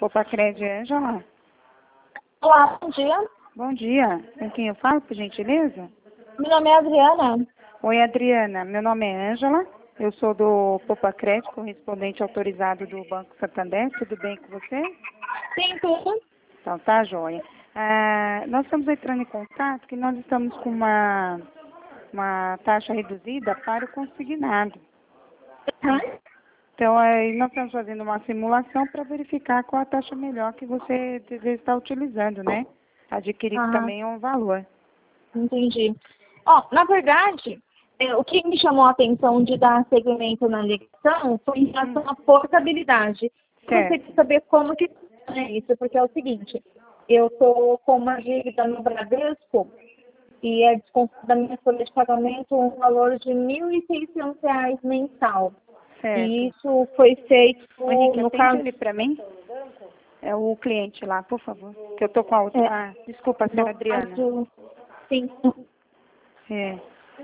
Popacred, Ângela. Olá, bom dia. Bom dia. Com quem eu falo, por gentileza? Meu nome é Adriana. Oi, Adriana. Meu nome é Ângela. Eu sou do Popacred, correspondente autorizado do Banco Santander. Tudo bem com você? Sim, tudo. Então, tá, joia. Nós estamos entrando em contato que nós estamos com uma taxa reduzida para o consignado. Uhum. Então, aí nós estamos fazendo uma simulação para verificar qual a taxa melhor que você deve estar utilizando, né? Adquirir também um valor. Entendi. Ó, na verdade, o que me chamou a atenção de dar segmento na ligação foi em relação à portabilidade. Eu gostaria de saber como que é isso, porque é o seguinte, eu estou com uma dívida no Bradesco e é descontado da minha folha de pagamento um valor de R$ 1.600 mensal. Certo. E isso foi feito, Henrique, no atende caso... ele para mim? É o cliente lá, por favor. Que eu tô com a outra. Desculpa, senhora Adriana. Caso, sim. É.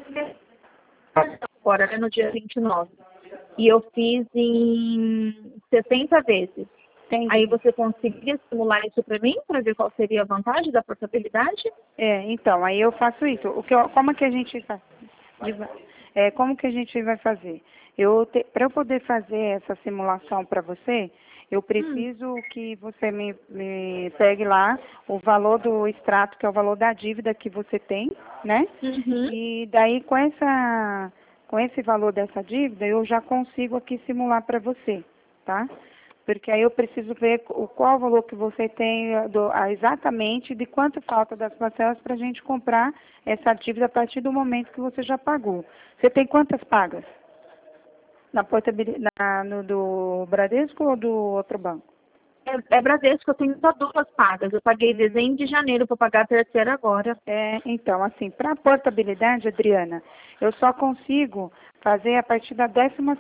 Agora, né, no dia 29. E eu fiz em 60 vezes. Entendi. Aí você conseguiria simular isso para mim, para ver qual seria a vantagem da portabilidade? Então, aí eu faço isso. Como que a gente faz? Como que a gente vai fazer? Para eu poder fazer essa simulação para você, eu preciso que você me pegue lá o valor do extrato, que é o valor da dívida que você tem, né? Uhum. E daí com esse valor dessa dívida, eu já consigo aqui simular para você, tá? Porque aí eu preciso ver qual o valor que você tem exatamente de quanto falta das parcelas para a gente comprar essa dívida a partir do momento que você já pagou. Você tem quantas pagas? Na portabilidade, do Bradesco ou do outro banco? É Bradesco, eu tenho só 2 pagas. Eu paguei dezembro de janeiro para pagar a terceira agora. Então, assim, para a portabilidade, Adriana, eu só consigo fazer a partir da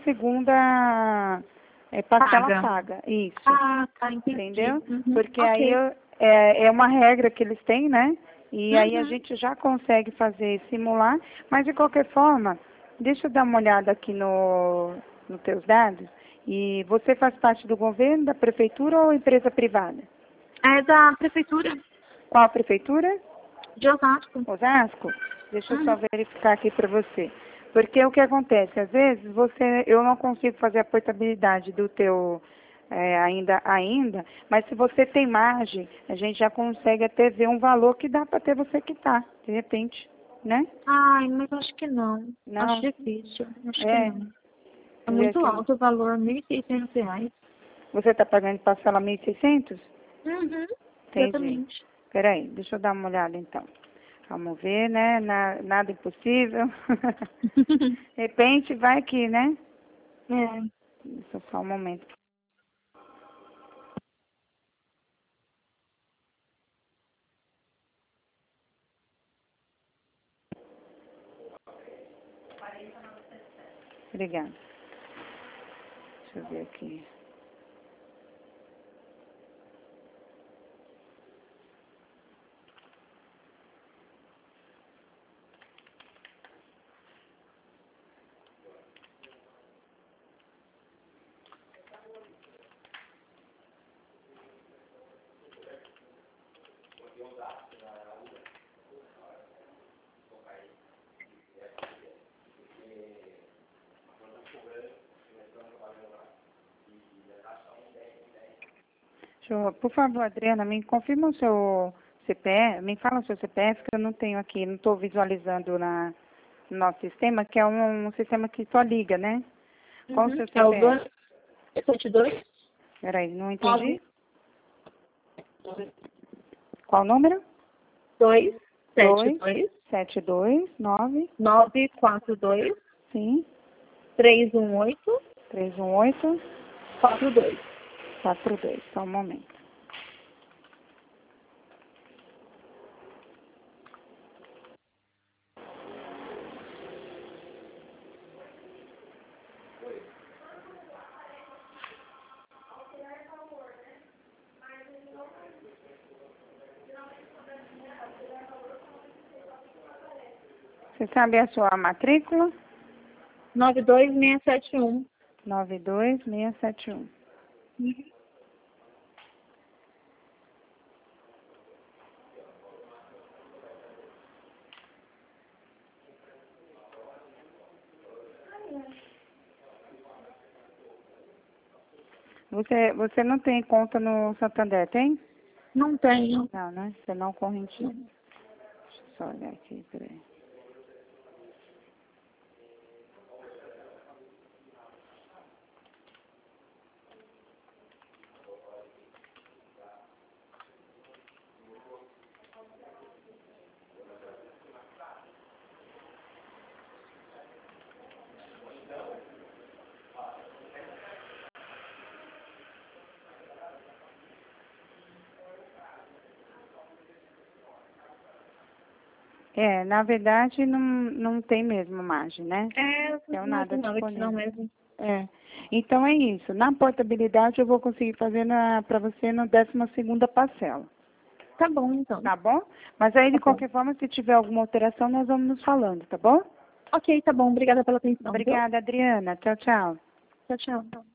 12ª parcela paga. Isso. Ah, tá, entendi. Entendeu? Uhum. Porque Ok. aí é uma regra que eles têm, né? E aí a gente já consegue fazer simular, mas de qualquer forma, deixa eu dar uma olhada aqui nos teus dados. E você faz parte do governo, da prefeitura ou empresa privada? É da prefeitura Qual prefeitura? de Osasco. Osasco? Deixa eu só verificar aqui para você. Porque o que acontece? Às vezes eu não consigo fazer a portabilidade do teu ainda, mas se você tem margem, a gente já consegue até ver um valor que dá para até você quitar, de repente, né? Ai, mas acho que não. Não? Acho difícil. Acho que não. É Ver muito aqui. alto o valor, R$ 1.600. Você está pagando parcela 1.600? Uhum. Entendi. Exatamente. Peraí, deixa eu dar uma olhada então. Vamos ver, né? Nada impossível. De repente vai que, né? É. Deixa só um momento. Obrigada. Deixa eu ver aqui. Por favor, Adriana, me confirma o seu CPF, me fala o seu CPF, que eu não tenho aqui, não estou visualizando no nosso sistema, que é um sistema que só liga, né? Qual o seu É o CPF? 272 Peraí, não entendi. Qual o número? 272 729 942 sim, 318 318 42. 42. Só um momento. Você sabe a sua matrícula? 92671. 92671. Você não tem conta no Santander, tem? Não tenho. Não, né? Você não correntinho. Deixa eu só olhar aqui, peraí. Na verdade, não tem mesmo margem, né? Não nada não disponível. mesmo. Então é isso. Na portabilidade eu vou conseguir fazer para você na 12ª parcela. Tá bom, então. Tá bom? Mas aí, de Tá bom. qualquer forma, se tiver alguma alteração, nós vamos nos falando, tá bom? Ok, tá bom. Obrigada pela atenção. Obrigada, Adriana. Tchau, tchau. Viu? Tchau, tchau.